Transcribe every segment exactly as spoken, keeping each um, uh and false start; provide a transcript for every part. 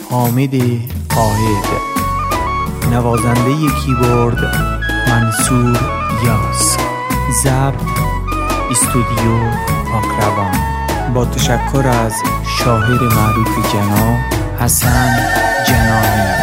حامد قاید، نوازنده کیبورد منصور یاس، ضبط استودیو پاکروان. با تشکر از شاعر معروف جنا حسن جنانی.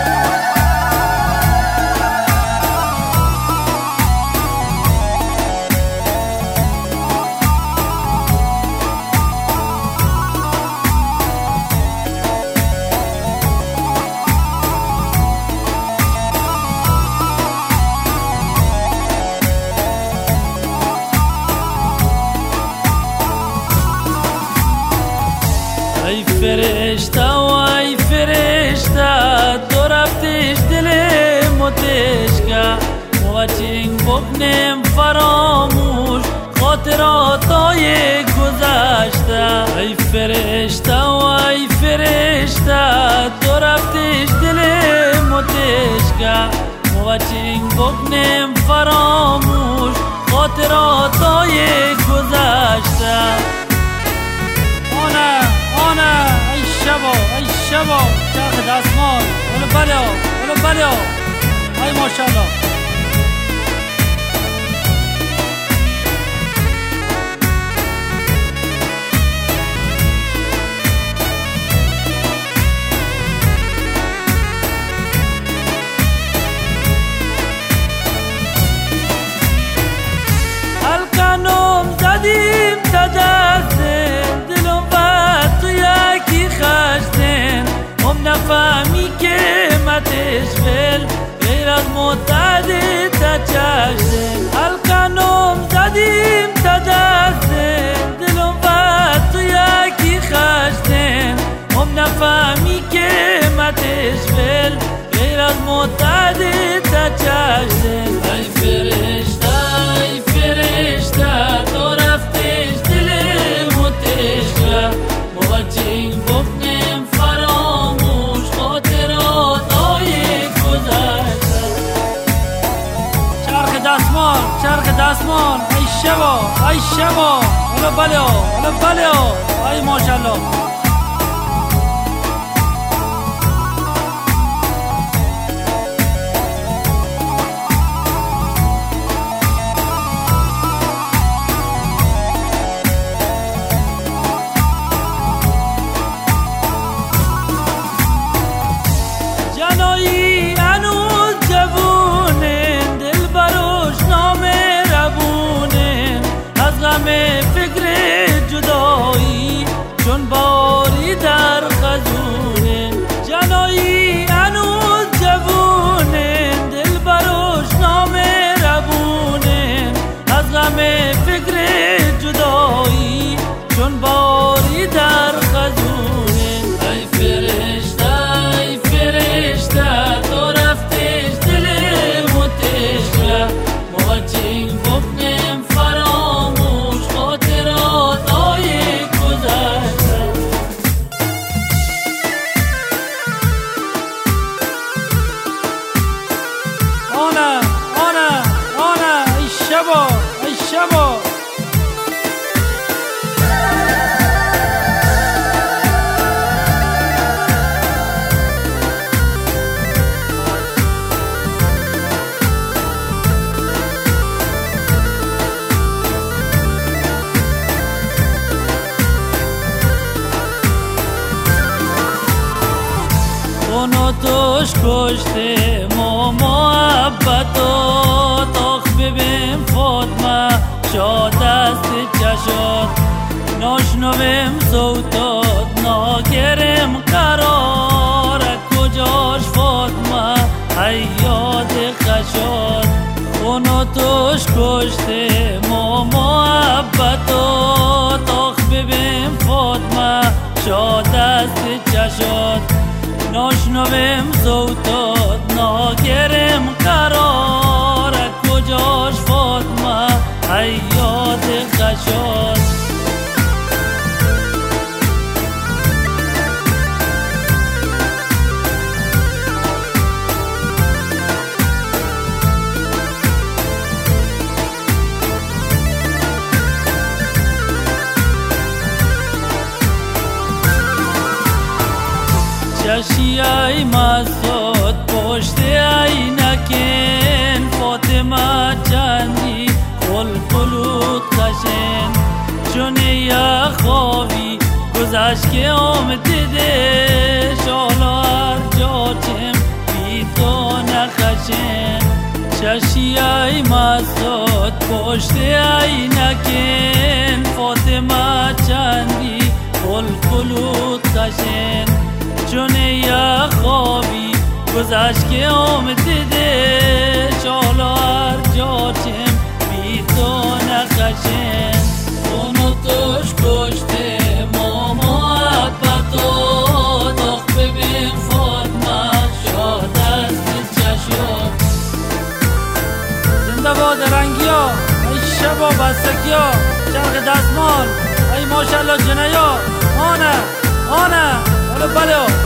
ای فرشته و ای فرشته تو رفتش دلم آتش کرد، ما چنگ بکنیم فراموش خاطراتای گذشته. ای فرشته و ای فرشته تو رفتش دلم آتش کرد، ما چنگ بکنیم فراموش خاطراتای گذشته. آنه آنه ای شبا ای شبا چرخ دستمال اولو بلیا اولو بلیا ای ماشالله. القنوم زدیم تا دستیم نفهمی که متش بل غیر از متعدد تا چشم. القنوم زدیم تا دستم دلم و تو یکی خشتم، هم نفهمی که متش بل غیر از متعدد تا چشم. ای فرشته ای فرشته تو رفتش دلم آتش کرد، ما چنگ بکنیم فراموش خاطراتای گذشته. چرخ دستمال چرخ دستمال ای شبا ای شبا اولو بلیا اولو بلیا ای ماشالله. جنایی هنوز جوونه دل بروش نام ربونه، از غم فکر جدایی چون باری در خزونه. جنایی هنوز جوونه دل بروش نام ربونه، از غم فکر جدایی چون باری در خزونه. ای فرشته ای فرشته تو رفتش دلم آتش کرد، ما چنگ بکنیم فراموش خاطراتای گذشته. آنه آنه آنه ای شبا ای شبا اونو توش کشته ما محبتو تاخ ببین فاطمه شاد است چشات ناشنویم صوتات ناگرم قرار کجاش فاطمه ای یاد خشات. اونو توش کشته ما محبتو تاخ ببین فاطمه شاد است چشات ناشنویم صوتات ناگرم قرار کجاش فاطمه ای یاد خشات. ششی ای مسعود پشت عینکن فاطمه چندی قل قلوت خشن چون یا خوابی گذشت که آمده شالا هر جا چم بی تو نخشن ششی ای مسعود پشت عینکن فاطمه چندی قل قلوت خشن چون یا خوابی گذشت که آمده شالا هر جا چم بی تو نخشن اونو توش کشته ماما عبتو داخت ببین فاطمه شاد است چشم زنده باد رنگی ها ای شبا بستکی ها چرخ دستمال ای ماشالله جنه ها آنه آنه حالا بله ها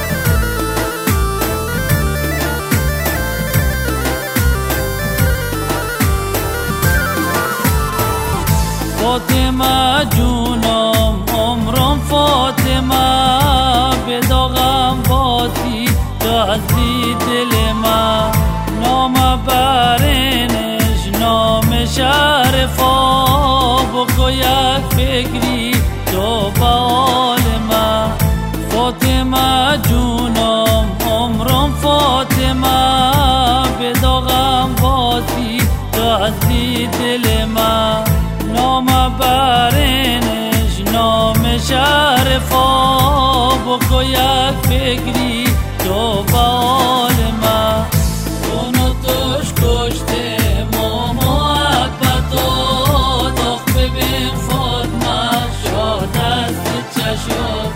فاطمه جونم عمرم فاطمه به داغم باسی دازی دل ما نام برینش نام شرفا بکو یک فکری تو بال ما فاطمه جونم عمرم فاطمه به داغم باسی دازی دل ما نام برینش نام شرفا بکو یک فکری تو بال ما اونو توش کشته ماما عبتو داخت ببین فاطمه شاد است چشم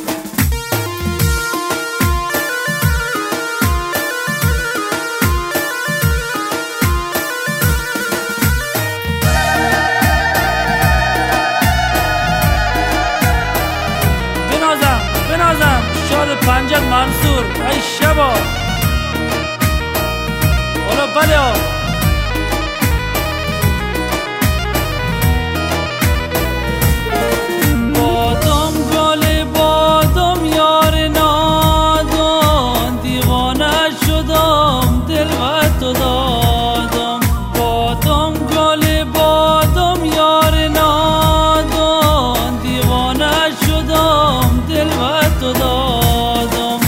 بنازم شاد پنجت منصور ای شبا حالا بله ها بادم گل بادم یار نادان دیوانه شدم دل و تو دادم بادم گل بادم یار نادان دیوانه شدم دل و تو دادم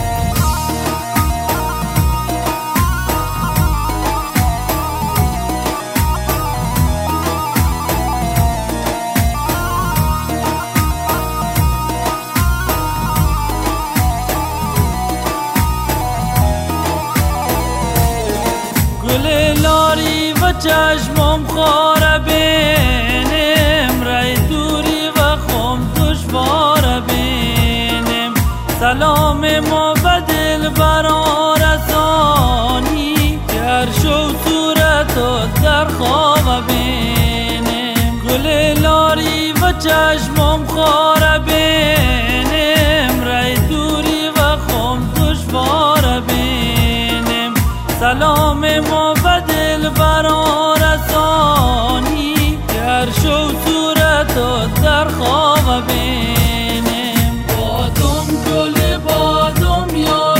گل لاری و چشمم خاره بینم رای دوری و خم دشواره بینم سلام ما بدل برا رسانی هر شو صورتو در خواب بینم گل لاری و چشمم خاره بینم رای دوری و خم دشواره بینم سلام ما بدل برا رسانی هر شو صورتو در خواب بینم بادم گل بادم یار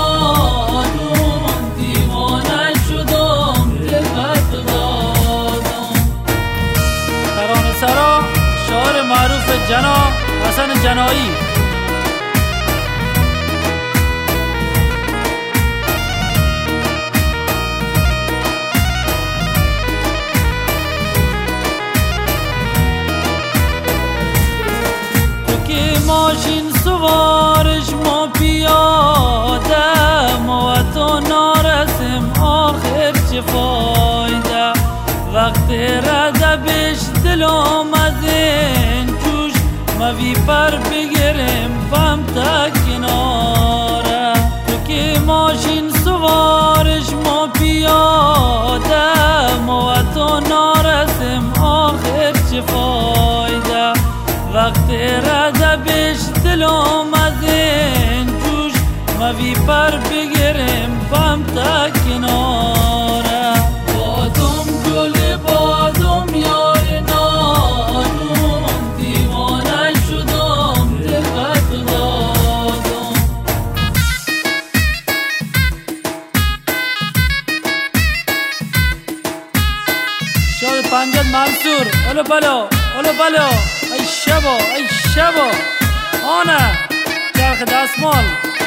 نادم دیوانه شدم دل و تو دادم ترانه سرا شاعر معروف جنا حسن جنایی ماشین سوارش ما پیاده ما و تو نارسیم آخر چه فایده وقت ردبش دلم از این جوش ما وی پر بگیریم بم تا کناره تو که ماشین سوارش ما پیاده ما و تو نارسیم آخر چه فایده وقت ردبش دلم از این جوش ما وی پر بگیریم بم تا کناره بادم گل بادم یار نادم دیوانه شدم دل و تو دادم اولو بلو اولو بلو ای شبا ای شبا آنه چرخ دستمال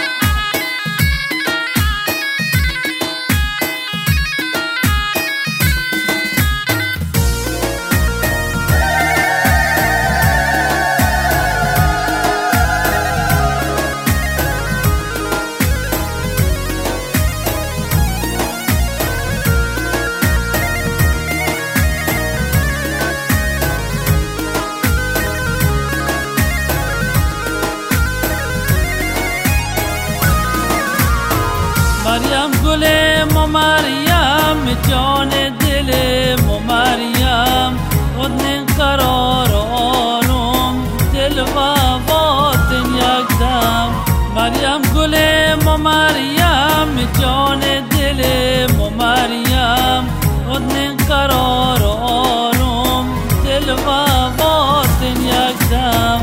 مریم گل مو مریم جان دل مو مریم خودن قرار آروم دل و باطن یک دم مریم گل مو مریم جان دل مو مریم خودن قرار آروم دل و باطن یک دم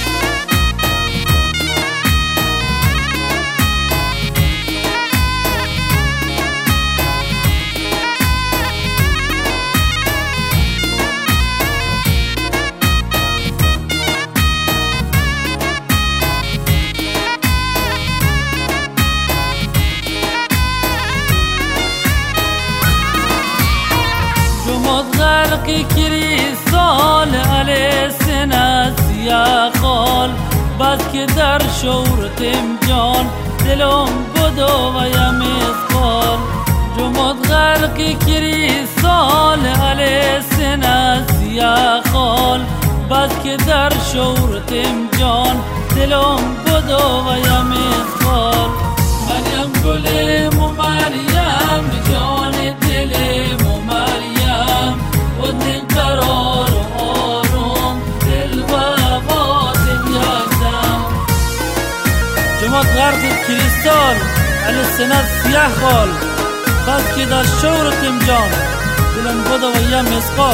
غرقی کریستال علی سنه سیاه خال بس که در شورتم جان دلم بدو و یم اسقال جمد غرقی کریستال علی سنه سیاه خال بس که در شورتم جان دلم بدو و یم اسقال مریم گل مو مریم جان دل مو مریم خودن قرار آروم دل و باطن یک دم جماعت غرق کریستال علی سنه سیاه خال بس که در شورتم جان دلم بده و یم اسقال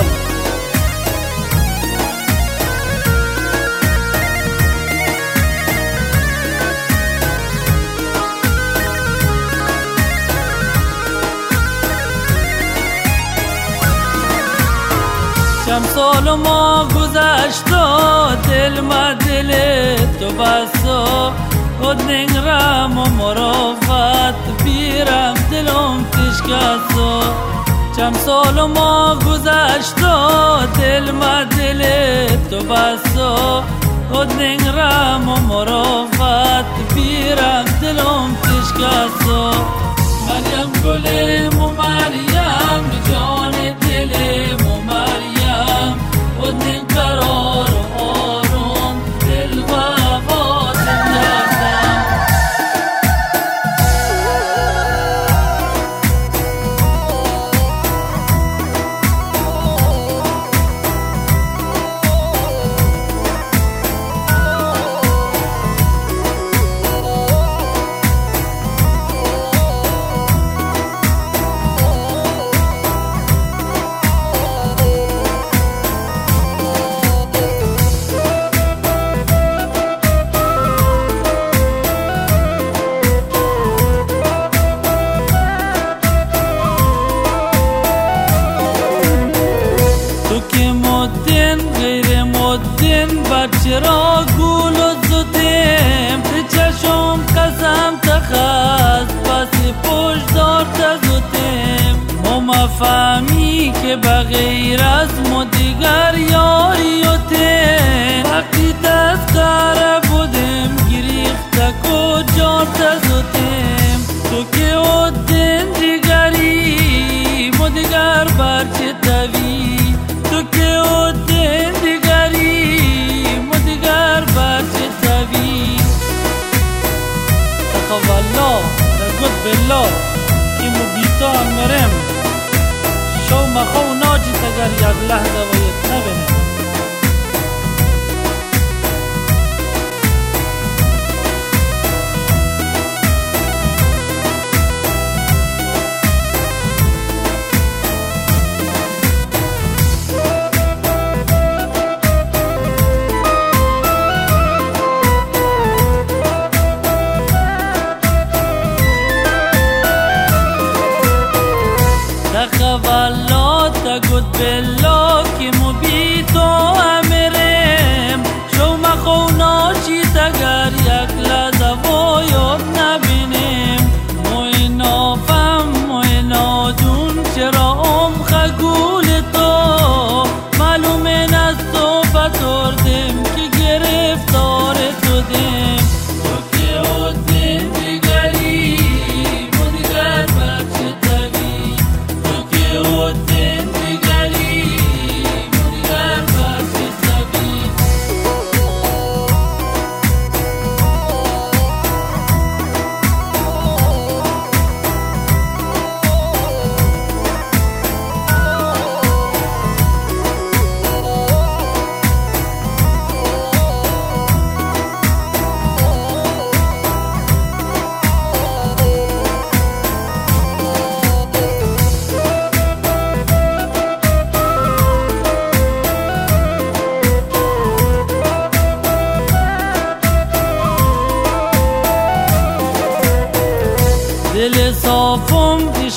چند سال ما گذشت و دل ما دل تو بسا خود نگرم و مرافت بیرم دلم تشکسا چند سال ما گذشت و دل ما دل تو بسا خود نگرم و مرافت بیرم دلم تشکسا مریم گل مو مریم جان دل مو مریم خودن قرار آروم دل و باطن یکدم چرا گول و زدیم به چشم قسم تخست پس پشت دار تزدیم ما مفهمی که بغیر از ما دیگر یاری و تیم وقتی تذکره بودیم گریخته کجا تزدیم تو که او دین دیگری ما دیگر برچه توی تو که او دین دیگری والله تقول بالله که مبیتان مرم شو مخو ناجی تگر یک لحظه و یک نبینم والله تقول بالله که مبیت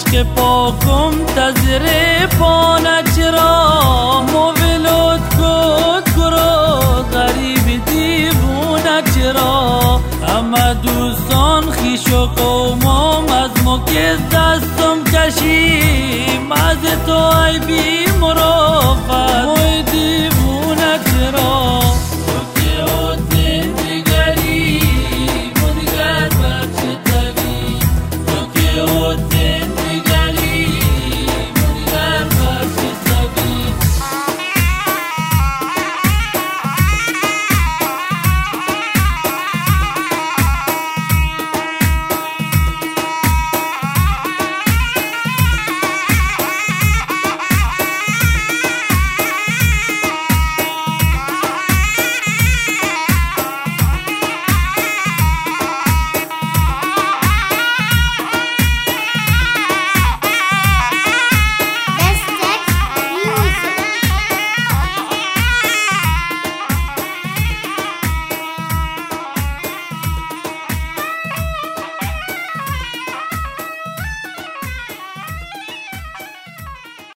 که پاکم تزیر پانه چرا مویلوت کد کرو غریب دیوونه چرا همه دوستان خیش و قومم از مکیز دستم کشیم از تو ای بی مرافت موی دیوونه چرا